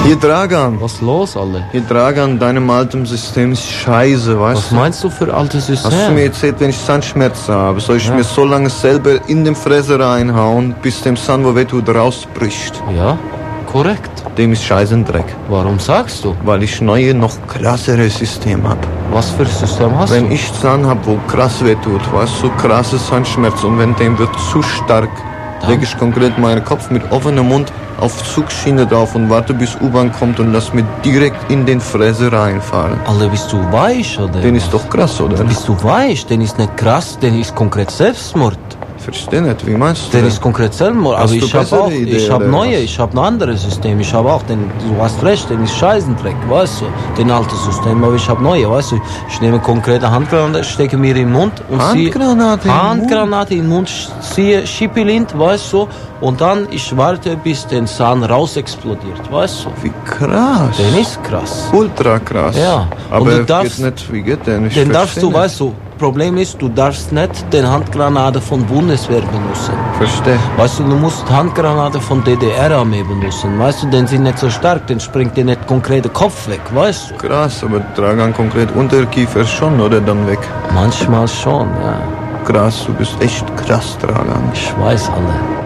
Hier, Dragan. Was ist los, alle? Hier, Dragan, deinem alten System ist scheiße, weißt Was du? meinst du für altes System? Hast du mir erzählt, wenn ich Zahnschmerzen habe, soll ich mir so lange selber in den Fräser reinhauen, bis dem Zahn, wo wehtut, rausbricht? Ja, korrekt. Dem ist Scheißendreck. Warum sagst du? Weil ich neue, noch krassere System hab. Was für ein System hast Wenn du? ich Zahn hab, wo krass wehtut, weißt du, so krasse Zahnschmerzen, und wenn dem wird zu stark, lege ich konkret meinen Kopf mit offenem Mund auf Zugschiene drauf und warte, bis U-Bahn kommt und lass mir direkt in den Fräser reinfahren. Alle, bist du weich, oder? Den ist doch krass, oder? Bist du weich? Den ist nicht krass, den ist konkret Selbstmord. Verstehe nicht, wie meinst du Der das? ist konkret Selbstmord. Hast Aber du ich habe bessere auch, Idee, ich habe oder neue, was? ich habe ein anderes System. Ich habe auch den, du hast recht, den ist Scheißendreck, weißt du, den alten System. Aber ich habe neue, weißt du. Ich nehme konkrete Handgranate, stecke mir im Mund und Handgranate Handgranate im Mund, ziehe Schipilint, weißt du, und dann ich warte, bis der Zahn raus explodiert, weißt du. Wie krass. Den ist krass. Ultra krass. Ja. Und Aber du darfst- geht nicht, wie geht der nicht? Den darfst du, weißt du, Problem ist, du darfst nicht den Handgranate von Bundeswehr benutzen. Verstehe. Weißt du, du musst Handgranate von DDR-Armee benutzen. Weißt du, den sind nicht so stark, den springt dir nicht konkret der Kopf weg, weißt du? Krass, aber Dragan konkret Unterkiefer schon, oder dann weg? Manchmal schon, ja. Krass, du bist echt krass, Dragan. Ich weiß alle.